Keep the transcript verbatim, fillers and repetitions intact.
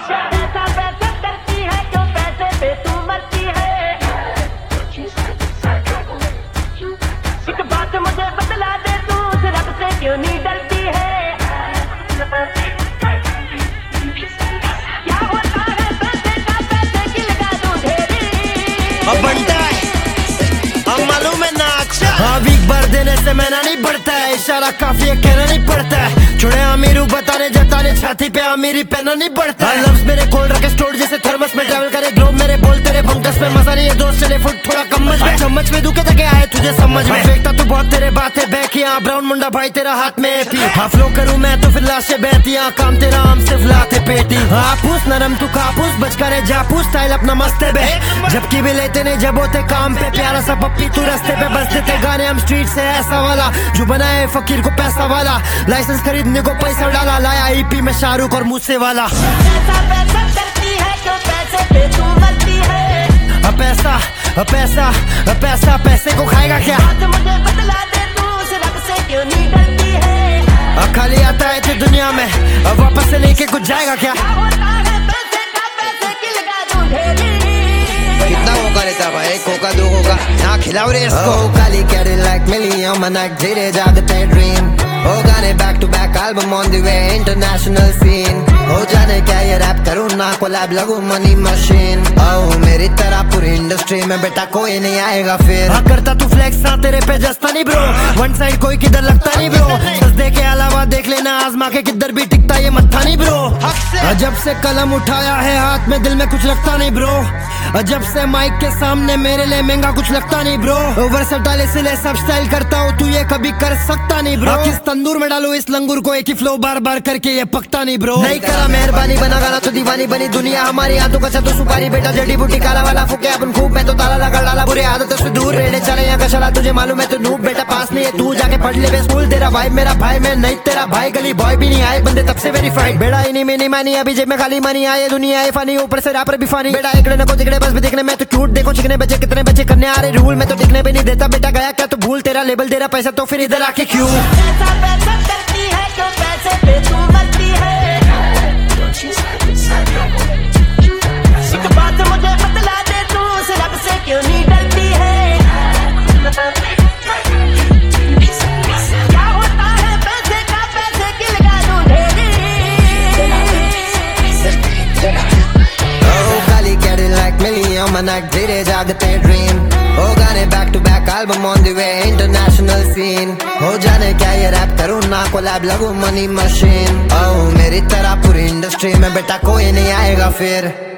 पैसा पैसा करती है क्यों पैसे पे तू मरती है। एक बात मुझे बतला दे तू उस रब से क्यों नहीं डरती है। क्या होता है पैसे का पैसे की लगा दूं ढेरी। अब बनता है अब मालूम है ना अच्छा। हाँ वीक भर देने से मैंने नहीं बढ़ता है, इशारा काफी है कहना नहीं पड़ता है। छोड़े अमीरू बताने जताने छाती पे अमीरी पहना नहीं पड़ता है। लफ्ज मेरे कोल्ड रखे स्टोर जैसे थर्मस में ट्रैवल करे ग्लोब मेरे बोल तेरे बंकस में मजा नहीं है दोस्त चले फुट थोड़ा कम में चम्मच में दुखे तक आए तुझे समझ में फेंकता तू बहुत तेरे बातें बैकिया ब्राउन मुंडा भाई तेरा हाथ में एपी हाँ फ्लो करूँ मैं तो फिर लाशें बहतियां काम तेरा आम से फुलाते पेटी हाँ पूछ नरम तू कापूस बच करे जापूस स्टाइल अपना मस्ते बे जबकि भी लेते नहीं जब होते काम पे प्यारा सा पप्पी तू रास्ते पे बस देते गाने हम स्ट्रीट से ऐसा वाला जो बनाए फकीर को पैसा वाला लाइसेंस खरीदने को पैसा डाला लाया ईपी में शाहरुख और मूसे वाला। पैसा पैसा करती है क्यों पैसे पे तू मरती है। अब पैसा अब पैसा अब पैसा पैसे को खाएगा क्या। बात मुझे बतला दे तू उस रब से क्यों नहीं डरती है। अब खाली आता है तो दुनिया में अब वापस से लेके कुछ जाएगा क्या। क्या होता है पैसे का पैसे की लगा दूं ढेरी। कितना होगा रहता भाई कोका दो होगा ना खिलाओ रे इसको काली कैरी लाइक मिलियन मनक धीरे जागते ड्रीम हो गाने back to back album on the way international scene हो जाने क्या ये रैप करूँ ना कोलैब लगू मनी मशीन ओ मेरी तरह पूरी इंडस्ट्री में बेटा कोई नहीं आएगा फिर। हाँ करता तू फ्लेक्स ना तेरे पे जस्ता नहीं ब्रो वन साइड कोई किधर लगता नहीं ब्रो सजदे के अलावा देख लेना आजमा के किधर भी टिकता ये मत्था नहीं ब्रो। जब से कलम उठाया है हाथ में दिल में कुछ लगता नहीं ब्रो जब से माइक के सामने मेरे लिए महंगा कुछ लगता नहीं ब्रो वर्सेटाइल इसलिए सब स्टाइल करता हूँ तू ये कभी कर सकता नहीं ब्रो। किस तंदूर में डालू इस लंगूर को एक ही फ्लो बार बार करके ये पकता नहीं ब्रो। नहीं करा मेहरबानी बना गाना तो दीवानी बनी दुनिया हमारी आंतों का तो सुपारी बेटा जड़ी बूटी काला वाला फूके अपन खूब मैं तो ताला लगा डाला बुरे आदतों से दूर रहने चले यहाँ का चला तुझे मालूम है तो नूब बेटा पास नहीं है तू जाके पढ़ ले स्कूल तेरा भाई मेरा भाई मैं नहीं तेरा भाई गली बॉय भी नहीं आए बंदे तब से वेरीफाइड बेड़ा इन्हीं में नहीं मानी अभी जेब में खाली मनी आए दुनिया है फानी ऊपर से रैपर भी फानी बेटा एकड़े न को दिखड़े बस भी देखने में तो क्यूट देखो चिकने बच्चे कितने बच्चे करने आ रहे रूल में तो दिखने भी नहीं देता बेटा गया क्या तो भूल तेरा लेबल तेरा पैसा तो फिर इधर आके क्यों। पैसा पैसा करती है क्यों पैसे पे तू मरती है। एक बात मुझे बतला दे तू उस रब से क्यों नहीं डरती है। क्या होता है पैसे का पैसे की लगा दूं ढेरी। Oh, काली कैरी लाइक मिलियन मनक धीरे जागते ड्रीम हो गाने back to back album on the way international scene हो जाने क्या ये रैप करूँ ना कोलैब लगू मनी मशीन ओ मेरी तरह पूरी इंडस्ट्री में बेटा कोई नहीं आएगा फिर।